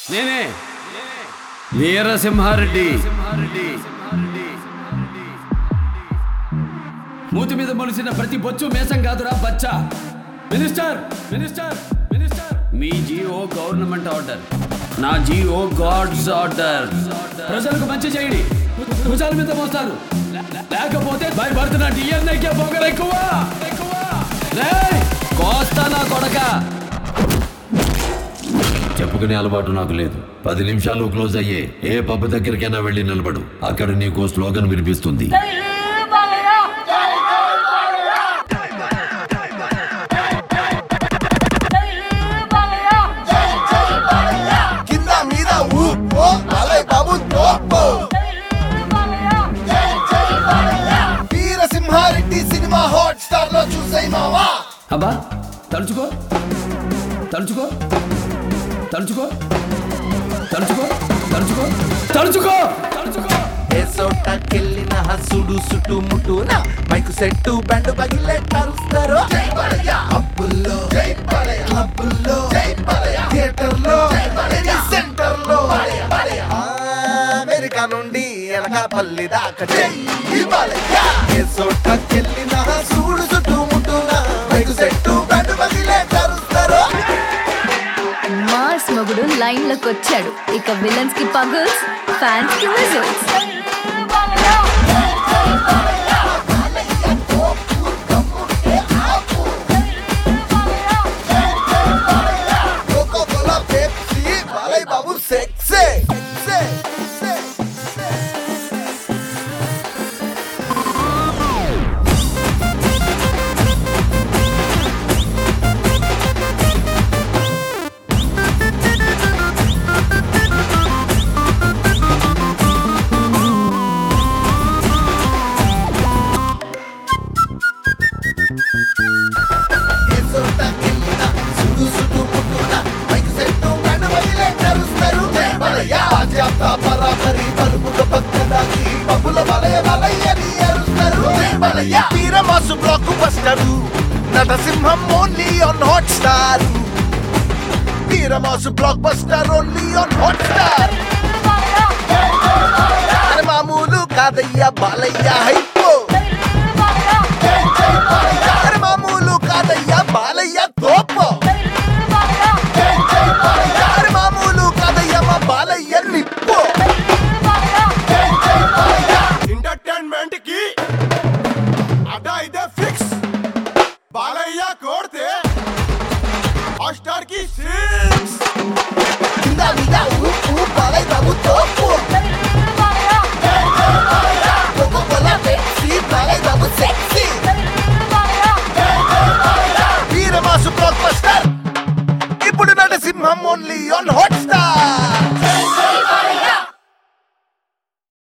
నేనే వీరసింహారెడ్డి. మూతి మీద మొలిసిన ప్రతి బొచ్చు మేసం కాదురా బచ్చా. మినిస్టర్ మినిస్టర్ మినిస్టర్, మీ జిఓ గవర్నమెంట్ ఆర్డర్, నా జిఓ గాడ్స్ ఆర్డర్. ప్రజలకు మంచి చేయండి, భుజాల మీద మోస్తారు, లేకపోతే భయపడుతున్న డిఎన్ఏకే పొగరెక్కువ. కోస్తా నా కొడక. చెప్పుకునే అలవాటు నాకు లేదు. 10 నిమిషాలు క్లోజ్ అయ్యే ఏ పబ్ దగ్గరికైనా వెళ్ళి నిలబడు, అక్కడ నీకు స్లోగన్ వినిపిస్తుంది. వీరసింహారెడ్డి సినిమా హాట్‌స్టార్ లో చూసేయ్ మావా. అబ్బా తలుచుకో తలుచుకో తలుచుకో తలుచుకో తలుచుకో తలుచుకో తలుచుకో. ఏ సోటకెళ్ళిన హసుడు సుటు ముట్టున మైకు సెట్టు బ్యాండ్ పగిలే కరుస్తారు. అబ్బుల్లో క్లబ్బుల్లో థియేటర్లో సెంటర్లో అమెరికా నుండి ఎనకాపల్లి దాకా ఏ సోటకెళ్ళిన హసుడు సుటు ముట్టున మైకు సెట్టు బ్యాండ్ పగిలే కరుస్తారు. మాస్ మొగుడు లైన్ లోకి వచ్చాడు, ఇక విలన్స్ కి పగుల్స్, ఫ్యాన్స్ కి whistles. Coca Cola Pepsi Balayya Babu sexy వీరమాసు బ్లాక్ బస్టర్, నటసింహం ఓన్లీ ఆన్ హాట్‌స్టార్. వీరమాసు blockbuster only on Hotstar. అరే మామూలు కాదయ్యా బాలయ్య హైపో. అరే మామూలు కాదయ్యా బాలయ్య తోపో. అరే మామూలు కాదయ్యా మా బాలయ్య నిప్పో. ఎంటర్టైన్మెంట్ కి అడా ఇదే ఫిక్స్. బాలయ్య కోడితే హాట్‌స్టార్ కి 6. కింద మీద ఊపు బాలయ్య బాబు తోపు. Coca Cola Pepsi Balayya Babu sexy. వీరమాసు బ్లాక్ బస్టర్, ఇప్పుడు నటసింహం ఓన్లీ ఆన్ హాట్‌స్టార్.